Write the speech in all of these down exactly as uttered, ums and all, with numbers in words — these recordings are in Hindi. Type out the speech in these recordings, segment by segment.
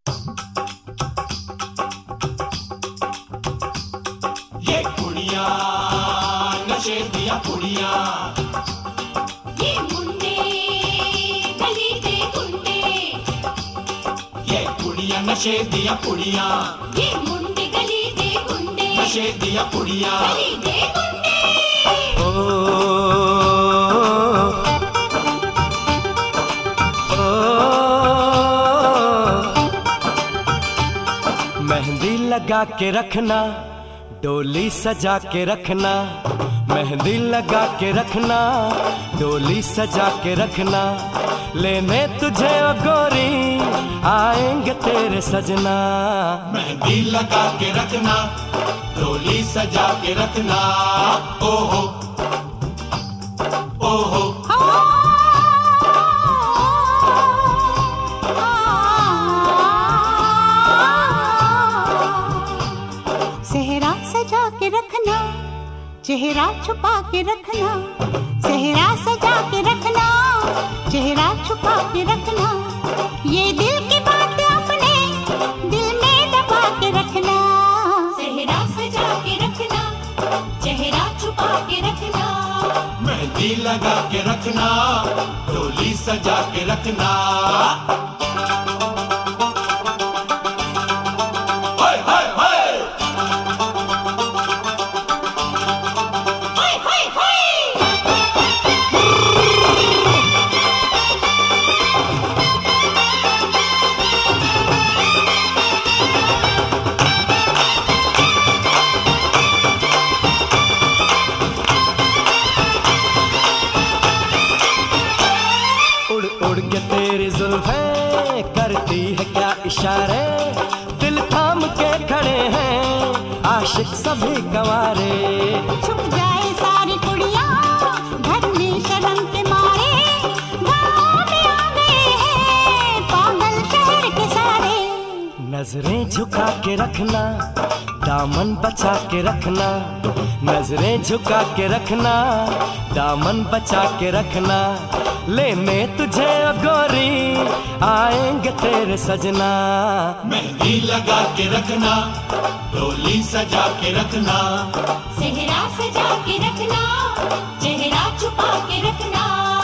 ये कुड़ियां नशे दिया कुड़ियां, ये मुंडे गली दे गुंडे, ये कुड़ियां नशे दिया कुड़ियां, ये मुंडे गली दे गुंडे, नशे दिया कुड़ियां। गली दे गुंडे। ओ, ओ, मेहंदी लगा के रखना, डोली सजा के रखना, मेहंदी लगा के रखना, डोली सजा के रखना, लेने तुझे ओ गोरी आएंगे तेरे सजना। मेहंदी लगा के रखना, डोली सजा के रखना, ओहो ओहो। सेहरा सजा के रखना, चेहरा छुपा के रखना, सेहरा सजा के रखना, चेहरा छुपा के रखना, ये दिल की बात अपने दिल में दबा के रखना। सेहरा सजा के रखना, चेहरा छुपा के रखना, मेहंदी लगा के रखना, डोली सजा के रखना। उड़ के तेरी जुल्फें करती है क्या इशारे, दिल थाम के खड़े हैं आशिक सभी गंवारे। छुप जाए सारी कुड़ियां घर में शर्म के मारे, गाँव में आ गए हैं पागल शहर के सारे। नजरें झुका के रखना, दामन बचा के रखना, नजरें झुका के रखना, दामन बचा के रखना, लेने तुझे ओ गोरी आएंगे तेरे सजना। मेहंदी लगा के रखना, डोली सजा के रखना, सेहरा सजा के रखना, चेहरा छुपा के रखना।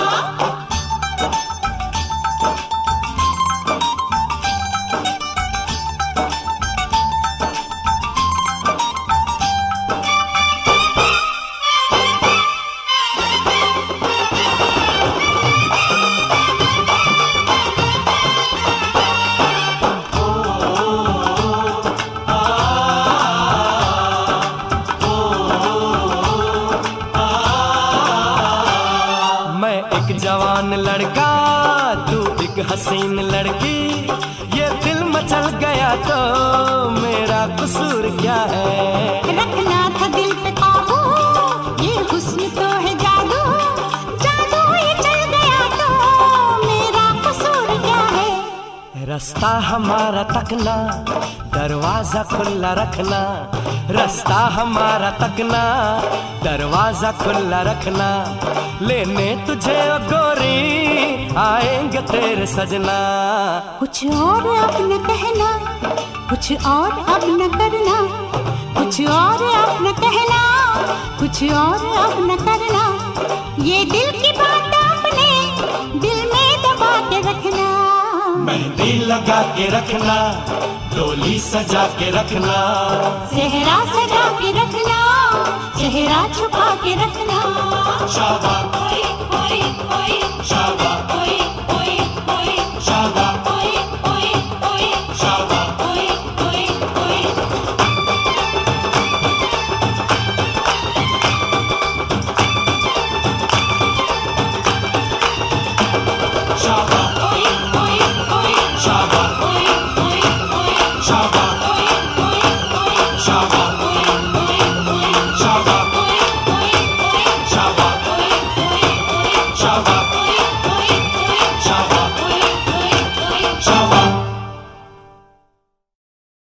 जवान लड़का तू एक हसीन लड़की, ये दिल मचल गया तो मेरा कसूर क्या है। रखना था दिल पे काबू, ये हुस्न तो है जादू, जादू ये चल गया तो मेरा कसूर क्या है। रास्ता हमारा तकना, दरवाजा खुला रखना, रास्ता हमारा तकना, दरवाजा खुला रखना, लेने तुझे ओ गोरी आएंगे तेरे सजना। कुछ और अब न कहना, कुछ और अब न करना, कुछ और अब न कहना, कुछ और अब न करना, ये दिल की बात अपने दिल में दबा के रखना। मेहंदी लगा के रखना, डोली सजा के रखना, सेहरा सजा के रखना, चेहरा छुपा के रखना। शाबाश ओए ओए ओए शाबाश।